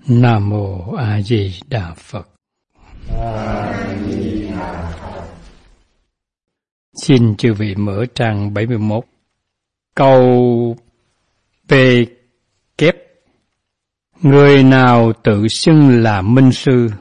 Nam Mô A Di Đà Phật. Xin chư vị mở trang 71. Câu P kép: người nào tự xưng là minh sư,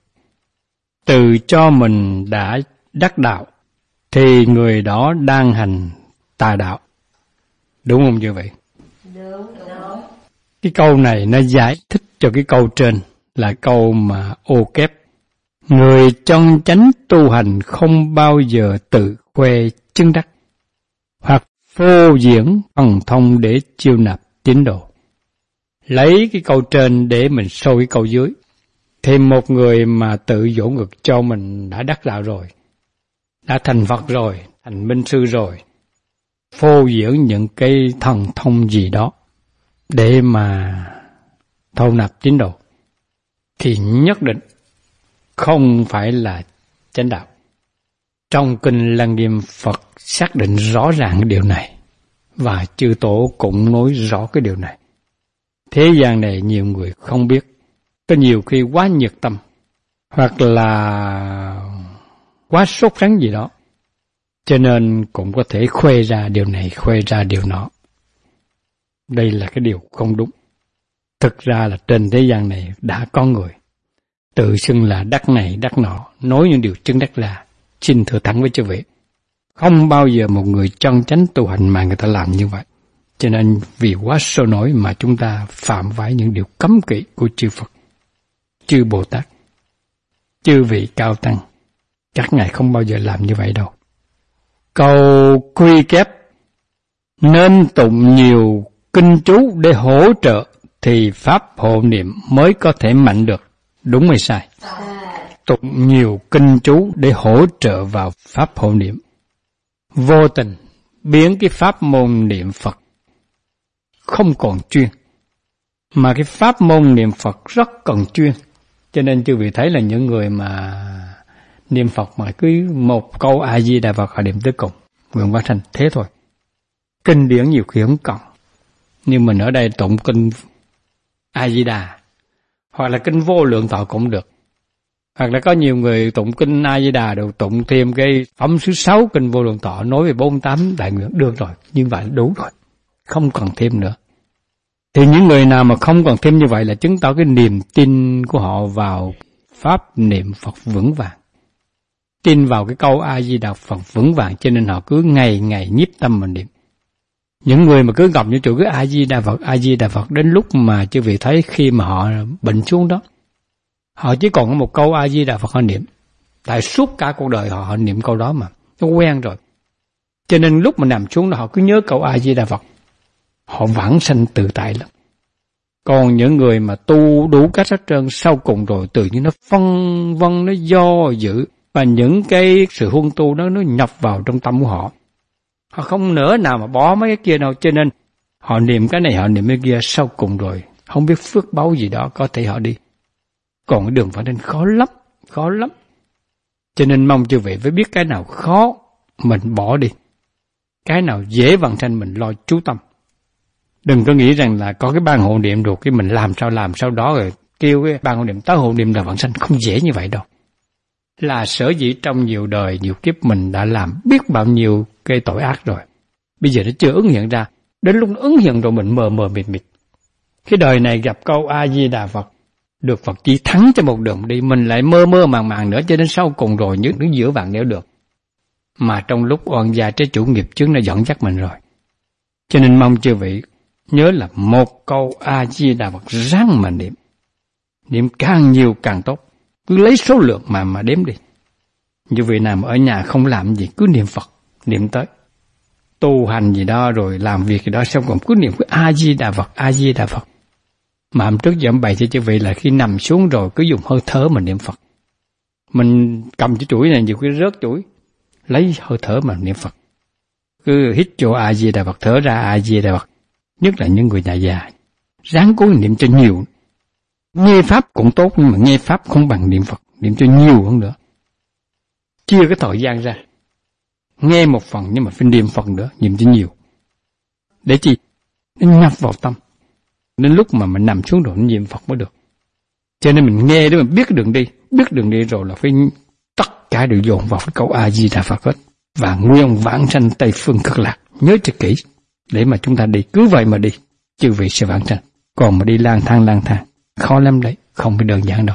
tự cho mình đã đắc đạo, thì người đó đang hành tà đạo. Đúng không như vậy? Đúng. Cái câu này nó giải thích cho cái câu trên là câu mà ô kép. Người chân chánh tu hành không bao giờ tự khoe chứng đắc, hoặc phô diễn thần thông để chiêu nạp tín đồ. Lấy cái câu trên để mình sâu cái câu dưới. Thì một người mà tự vỗ ngực cho mình đã đắc đạo rồi, đã thành Phật rồi, thành minh sư rồi, phô diễn những cái thần thông gì đó để mà thâu nạp tín đồ, thì nhất định không phải là chánh đạo. Trong kinh Lăng Nghiêm, Phật xác định rõ ràng cái điều này, và chư tổ cũng nói rõ cái điều này. Thế gian này nhiều người không biết, có nhiều khi quá nhiệt tâm, hoặc là quá sốt sắng gì đó, cho nên cũng có thể khoe ra điều này, khoe ra điều nọ. Đây là cái điều không đúng. Thực ra là trên thế gian này đã có người tự xưng là đắc này đắc nọ, nói những điều chứng đắc ra. Xin thưa thẳng với chư vị, không bao giờ một người chân chánh tu hành mà người ta làm như vậy. Cho nên vì quá sôi nổi mà chúng ta phạm phải những điều cấm kỵ của chư Phật, chư Bồ Tát, chư vị cao tăng. Các ngài không bao giờ làm như vậy đâu. Câu quy kép: nên tụng nhiều kinh chú để hỗ trợ thì pháp hộ niệm mới có thể mạnh được. Đúng hay sai? Tụng nhiều kinh chú để hỗ trợ vào pháp hộ niệm, vô tình biến cái pháp môn niệm Phật không còn chuyên, mà cái pháp môn niệm Phật rất cần chuyên. Cho nên chư vị thấy là những người mà niệm Phật mà cứ một câu A Di Đà Phật họ niệm tới cùng, nguyện hóa thành thế thôi. Kinh điển nhiều khi không cần, nhưng mình ở đây tụng kinh A Di Đà hoặc là kinh Vô Lượng Thọ cũng được, hoặc là có nhiều người tụng kinh A Di Đà đều tụng thêm cái phẩm thứ 6 kinh Vô Lượng Thọ nói về 48 đại nguyện, được rồi, như vậy đủ rồi, không cần thêm nữa. Thì những người nào mà không cần thêm như vậy là chứng tỏ cái niềm tin của họ vào pháp niệm Phật vững vàng, tin vào cái câu A Di Đà Phật vững vàng, cho nên họ cứ ngày ngày nhiếp tâm mà niệm. Những người mà cứ gặp những chỗ cứ A Di Đà Phật, A Di Đà Phật, đến lúc mà chư vị thấy khi mà họ bệnh xuống đó, họ chỉ còn có một câu A Di Đà Phật họ niệm. Tại suốt cả cuộc đời họ niệm câu đó mà, nó quen rồi. Cho nên lúc mà nằm xuống đó họ cứ nhớ câu A Di Đà Phật, họ vãng sanh tự tại lắm. Còn những người mà tu đủ cách hết trơn, sau cùng rồi tự nhiên nó phân vân, nó do dự, và những cái sự huân tu đó nó nhập vào trong tâm của họ. Họ không nỡ nào mà bỏ mấy cái kia đâu, cho nên họ niệm cái này, họ niệm cái kia, sau cùng rồi không biết phước báu gì đó có thể họ đi. Còn cái đường phải nên khó lắm. Cho nên mong chư vị phải biết cái nào khó mình bỏ đi, cái nào dễ vãng sanh mình lo chú tâm. Đừng có nghĩ rằng là có cái ban hộ niệm được cái mình làm sao đó rồi kêu cái ban hộ niệm tới hộ niệm là vãng sanh, không dễ như vậy đâu. Là sở dĩ trong nhiều đời nhiều kiếp mình đã làm biết bao nhiêu cái tội ác rồi, bây giờ nó chưa ứng hiện ra, đến lúc nó ứng hiện rồi mình mờ mịt. Cái đời này gặp câu A Di Đà Phật, được Phật chỉ thắng cho một đường đi, mình lại mơ màng nữa, cho đến sau cùng rồi những đứng giữa vạn nẻo được, mà trong lúc oan gia trái chủ nghiệp chướng nó dẫn dắt mình rồi. Cho nên mong chư vị nhớ là một câu A Di Đà Phật ráng mà niệm càng nhiều càng tốt, cứ lấy số lượng mà đếm đi. Như vị nào mà ở nhà không làm gì cứ niệm Phật, niệm tới tu hành gì đó rồi làm việc gì đó xong còn cứ niệm cái A Di Đà Phật, A Di Đà Phật. Mà hôm trước giờ ông bày cho chư vị là khi nằm xuống rồi cứ dùng hơi thở mà niệm Phật. Mình cầm cái chuỗi này nhiều khi rớt chuỗi, lấy hơi thở mà niệm Phật. Cứ hít vô A Di Đà Phật, thở ra A Di Đà Phật. Nhất là những người nhà già, ráng cố niệm cho nhiều. Nghe pháp cũng tốt, nhưng mà nghe pháp không bằng niệm Phật, niệm cho nhiều hơn nữa. Chia cái thời gian ra, nghe một phần nhưng mà phải niệm Phật nữa, niệm cho nhiều. Để chi? Nó nhập vào tâm. Đến lúc mà mình nằm xuống rồi niệm Phật mới được. Cho nên mình nghe để mình biết đường đi rồi là phải tất cả đều dồn vào câu A Di Đà Phật hết. Và nguyên vãng sanh Tây Phương Cực Lạc, nhớ cho kỹ để mà chúng ta đi, cứ vậy mà đi, chư vị sẽ vãng sanh. Còn mà đi lang thang, khó lắm đấy, không phải đơn giản đâu.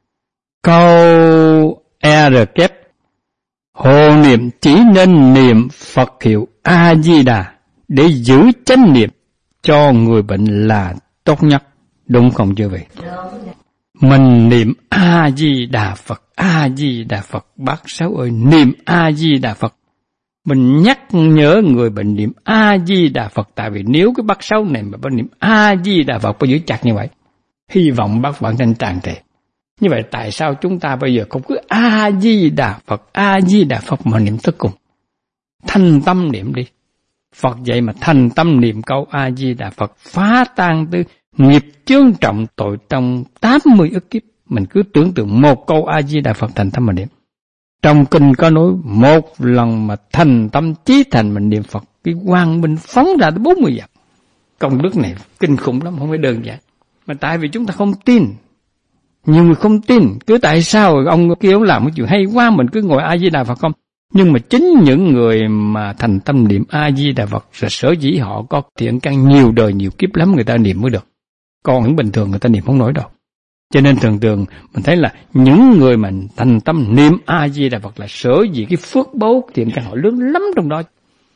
Câu R kép: hộ niệm chỉ nên niệm Phật hiệu A Di Đà để giữ chánh niệm cho người bệnh là tốt nhất, đúng không chư vị? Mình niệm A Di Đà Phật, A Di Đà Phật, bác Sáu ơi, niệm A Di Đà Phật. Mình nhắc nhớ người bệnh niệm A Di Đà Phật, tại vì nếu cái bác Sáu này mà bác niệm A Di Đà Phật, phải giữ chặt như vậy, hy vọng bác vãng sanh tràn trề. Như vậy tại sao chúng ta bây giờ không cứ A Di Đà Phật, A Di Đà Phật mà niệm tới cùng? Thành tâm niệm đi. Phật dạy mà thành tâm niệm câu A Di Đà Phật phá tan từ nghiệp chướng trọng tội trong 80 ức kiếp. Mình cứ tưởng tượng một câu A Di Đà Phật thành tâm mà niệm. Trong kinh có nói một lần mà thành tâm chí thành mình niệm Phật, cái quang minh phóng ra tới 40 dặm. Công đức này kinh khủng lắm, không phải đơn giản. Mà tại vì chúng ta không tin. Nhiều người không tin, cứ tại sao ông kia ông làm cái chuyện hay quá, mình cứ ngồi A Di Đà Phật không? Nhưng mà chính những người mà thành tâm niệm A Di Đà Phật, sở dĩ họ có thiện căn nhiều đời nhiều kiếp lắm người ta niệm mới được. Còn những bình thường người ta niệm không nổi đâu. Cho nên thường mình thấy là những người mà thành tâm niệm A Di Đà Phật là sở dĩ cái phước báu thiện căn họ lớn lắm trong đó.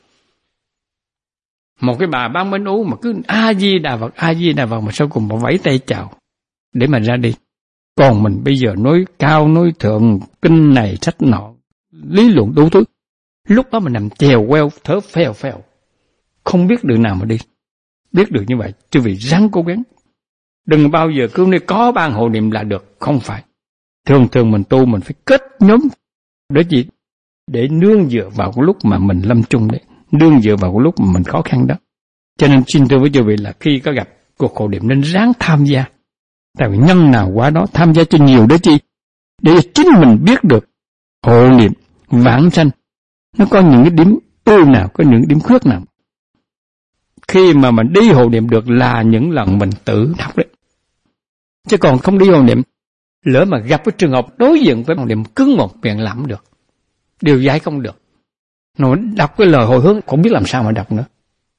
Một cái bà bán bánh ú mà cứ A Di Đà Phật mà sau cùng bà vẫy tay chào để mà ra đi. Còn mình bây giờ nói cao nói thượng, kinh này sách nọ, lý luận đủ thứ. Lúc đó mình nằm chèo queo, thở phèo, không biết đường nào mà đi. Biết được như vậy, chứ vì ráng cố gắng. Đừng bao giờ cứ nói có ban hộ niệm là được, không phải. Thường mình tu mình phải kết nhóm để gì? Để nương dựa vào cái lúc mà mình lâm chung đấy, nương dựa vào cái lúc mà mình khó khăn đó. Cho nên xin thưa với quý vị là khi có gặp cuộc hộ niệm nên ráng tham gia. Tại vì nhân nào quá đó, tham gia cho nhiều đó chi? Để chính mình biết được hộ niệm, vãng sanh, nó có những cái điểm ưu nào, có những điểm khuyết nào. Khi mà mình đi hộ niệm được là những lần mình tự học đấy. Chứ còn không đi hộ niệm, lỡ mà gặp cái trường hợp đối diện với hộ niệm cứng một miệng làm được. Điều giải không được. Nó đọc cái lời hồi hướng, không biết làm sao mà đọc nữa.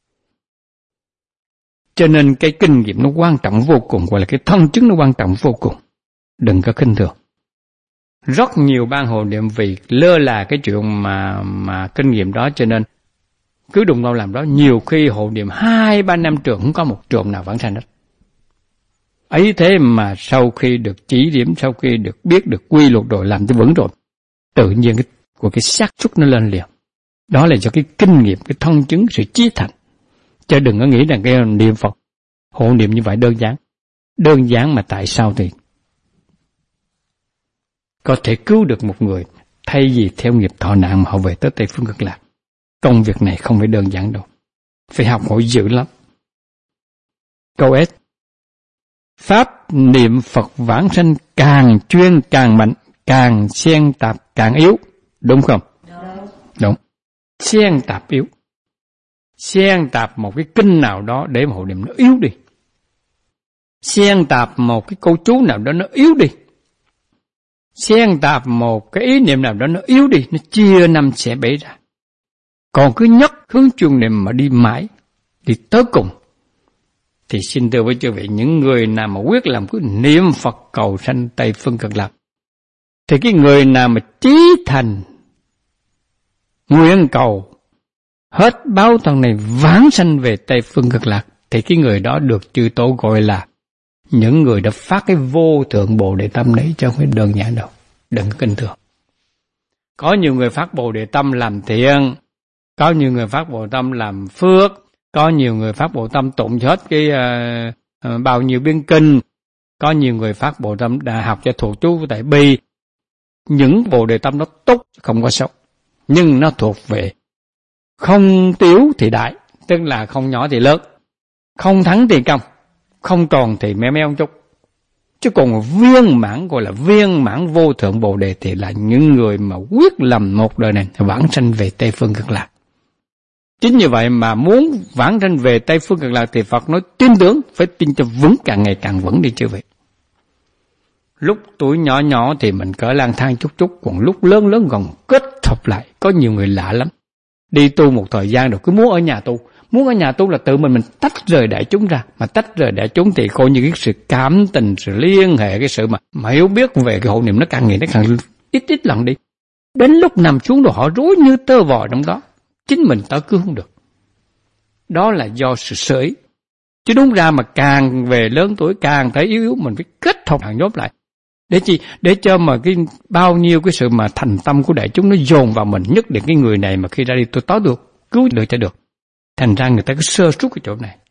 Cho nên cái kinh nghiệm nó quan trọng vô cùng, gọi là cái thân chứng nó quan trọng vô cùng. Đừng có khinh thường. Rất nhiều ban hộ niệm vì lơ là cái chuyện mà kinh nghiệm đó, cho nên cứ đụng đâu làm đó. Nhiều khi hộ niệm 2-3 năm trường không có một trường nào vãng sanh hết. Ấy thế mà sau khi được chỉ điểm, sau khi được biết được quy luật rồi, làm cho vững rồi, tự nhiên cái xác suất nó lên liền. Đó là do cái kinh nghiệm, cái thân chứng, sự chí thành. Chứ đừng có nghĩ rằng cái niệm Phật hộ niệm như vậy đơn giản. Đơn giản mà tại sao thì có thể cứu được một người thay vì theo nghiệp thọ nạn mà họ về tới Tây Phương Cực Lạc. Công việc này không phải đơn giản đâu. Phải học hỏi dữ lắm. Câu S. Pháp niệm Phật vãng sanh càng chuyên càng mạnh, càng xen tạp càng yếu. Đúng không? Đúng. Xen tạp yếu. Xen tạp một cái kinh nào đó để mà hộ niệm nó yếu đi. Xen tạp một cái câu chú nào đó nó yếu đi. Xen tạp một cái ý niệm nào đó nó yếu đi, nó chia năm xẻ bảy ra. Còn cứ nhất hướng chuyên niệm mà đi mãi, đi tới cùng, thì xin thưa với quý vị, những người nào mà quyết làm cứ niệm Phật cầu sanh Tây Phương Cực Lạc, thì cái người nào mà chí thành nguyện cầu hết báo thân này vãng sanh về Tây Phương Cực Lạc, thì cái người đó được chư Tổ gọi là những người đã phát cái vô thượng Bồ Đề Tâm đấy, chứ không phải đơn giản đâu. Đừng có kinh thường. Có nhiều người phát Bồ Đề Tâm làm thiện, có nhiều người phát Bồ Đề Tâm làm phước, có nhiều người phát Bồ Đề Tâm tụng hết cái bao nhiêu biên kinh, có nhiều người phát Bồ Đề Tâm đã học cho thuộc chú tại bi. Những Bồ Đề Tâm nó tốt, không có xấu, nhưng nó thuộc về không tiếu thì đại, tức là không nhỏ thì lớn, không thắng thì công, không tròn thì meo meo chút. Chứ còn viên mãn, gọi là viên mãn vô thượng Bồ Đề, thì là những người mà quyết lầm một đời này vãng sanh về Tây Phương Cực Lạc. Chính như vậy mà muốn vãng sanh về Tây Phương Cực Lạc thì Phật nói tin tưởng, phải tin cho vững, càng ngày càng vững đi chứ vậy. Lúc tuổi nhỏ nhỏ thì mình cỡ lang thang chút chút, còn lúc lớn lớn còn kết hợp lại. Có nhiều người lạ lắm. Đi tu một thời gian rồi cứ muốn ở nhà tu. Muốn ở nhà tu là tự mình tách rời đại chúng ra. Mà tách rời đại chúng thì coi như cái sự cảm tình, sự liên hệ, cái sự mà hiểu biết về cái hộ niệm nó càng ngày nó càng ít lần đi. Đến lúc nằm xuống rồi họ rối như tơ vò trong đó. Chính mình ta cứ không được. Đó là do sự sở ý. Chứ đúng ra mà càng về lớn tuổi càng thấy yếu mình phải kết hợp hàng nhóm lại. Để chi? Để cho mà cái bao nhiêu cái sự mà thành tâm của đại chúng nó dồn vào mình, nhất định cái người này mà khi ra đi tôi tối được, cứu được cho được. Thành ra người ta cứ sơ suất cái chỗ này.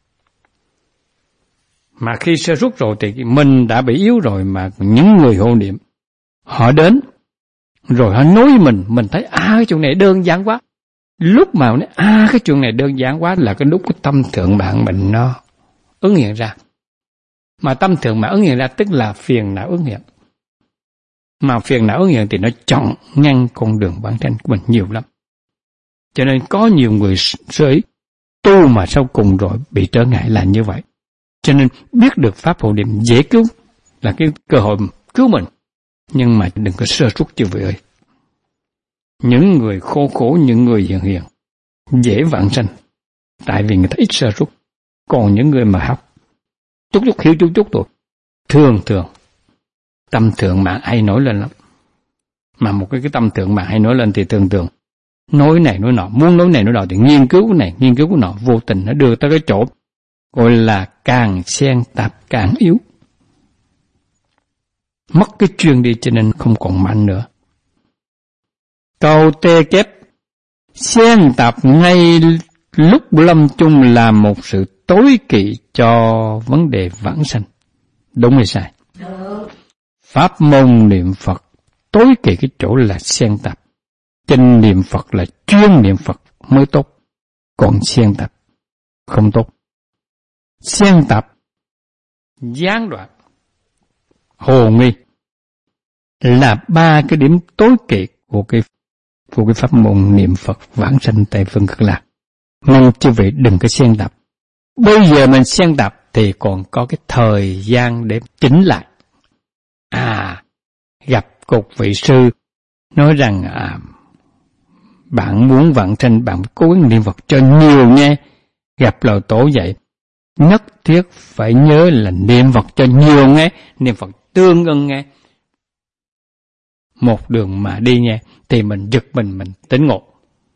Mà khi sơ suất rồi thì mình đã bị yếu rồi, mà những người hộ niệm họ đến rồi họ nói với mình thấy cái chuyện này đơn giản quá. Lúc mà nói cái chuyện này đơn giản quá là cái lúc cái tâm thượng mạng mình nó ứng hiện ra. Mà tâm thượng mạng ứng hiện ra tức là phiền não ứng hiện. Mà phiền não ứng hiện thì nó chặn ngăn con đường bản thân của mình nhiều lắm. Cho nên có nhiều người sới tu mà sau cùng rồi bị trở ngại là như vậy. Cho nên biết được pháp hộ niệm dễ cứu là cái cơ hội cứu mình. Nhưng mà đừng có sơ suất như vậy ơi. Những người khổ, những người hiền dễ vãng sanh. Tại vì người ta ít sơ suất. Còn những người mà học chút hiểu chút rồi, thường tâm thượng mạng hay nổi lên lắm. Mà một cái tâm thượng mạng hay nổi lên thì thường nói này nói nọ, muốn nói này nói nọ thì nghiên cứu cái này, nghiên cứu cái nọ, vô tình nó đưa tới cái chỗ gọi là càng xen tạp càng yếu. Mất cái chuyên đi cho nên không còn mạnh nữa. Câu tê kép xen tạp ngay lúc lâm chung là một sự tối kỵ cho vấn đề vãng sanh. Đúng hay sai? Pháp môn niệm Phật tối kỵ cái chỗ là xen tạp. Chân niệm Phật là chuyên niệm Phật mới tốt. Còn xen tạp không tốt. Xen tạp, gián đoạn, hồ nghi là ba cái điểm tối kỵ của cái pháp môn niệm Phật vãng sanh tại phương Cực Lạc. Nên chứ vậy đừng có xen tạp. Bây giờ mình xen tạp thì còn có cái thời gian để chỉnh lại. Gặp một vị sư nói rằng bạn muốn vãng sanh, bạn cố gắng niệm Phật cho nhiều nghe. Gặp lời tổ dạy, nhất thiết phải nhớ là niệm Phật cho nhiều nghe, niệm Phật tương ưng nghe. Một đường mà đi nghe thì mình giật mình tỉnh ngộ.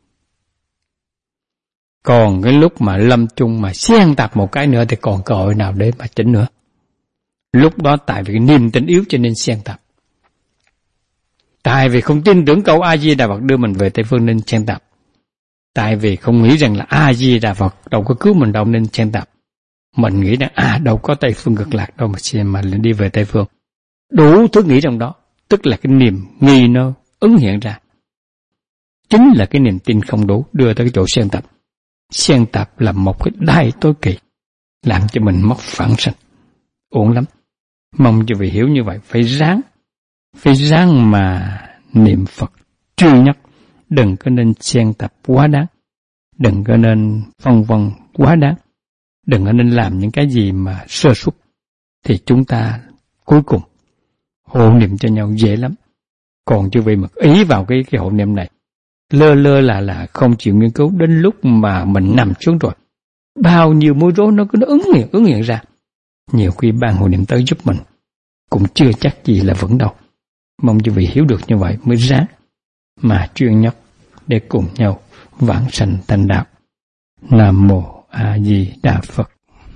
Còn cái lúc mà lâm chung mà xen tạp một cái nữa thì còn cơ hội nào để mà chỉnh nữa. Lúc đó tại vì cái niềm tin yếu cho nên xen tạp. Tại vì không tin tưởng câu A-di-đà Phật đưa mình về Tây Phương nên xen tạp. Tại vì không nghĩ rằng là A-di-đà Phật đâu có cứu mình đâu nên xen tạp. Mình nghĩ rằng đâu có Tây Phương Cực Lạc đâu mà đi về Tây Phương. Đủ thứ nghĩ trong đó, tức là cái niềm nghi nó ứng hiện ra. Chính là cái niềm tin không đủ đưa tới cái chỗ xen tạp. Xen tạp là một cái đại tối kỵ, làm cho mình mất vãng sanh. Uổng lắm. Mong cho vị hiểu như vậy, phải ráng mà niệm Phật chuyên nhất, đừng có nên xen tạp quá đáng, đừng có nên phân vân quá đáng, đừng có nên làm những cái gì mà sơ suất, thì chúng ta cuối cùng hộ niệm cho nhau dễ lắm. Còn chứ vì mà ý vào cái hộ niệm này, lơ là không chịu nghiên cứu, đến lúc mà mình nằm xuống rồi, bao nhiêu mối rối nó ứng hiện ra. Nhiều khi ban hộ niệm tới giúp mình cũng chưa chắc gì là vững đâu. Mong cho vị hiểu được như vậy mới ráng mà chuyên nhất để cùng nhau vãng sanh thành đạo. Nam mô A Di Đà Phật.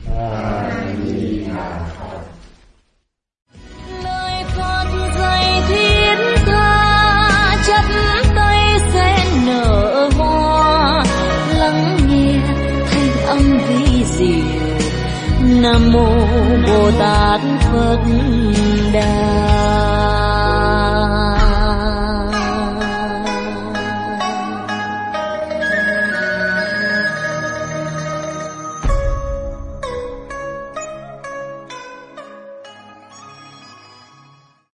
Lời Phật dạy thiết tha, chất cây sen nở hoa, lắng nghe thanh âm vi diệu. Nam mô Bồ Tát Phật Đà.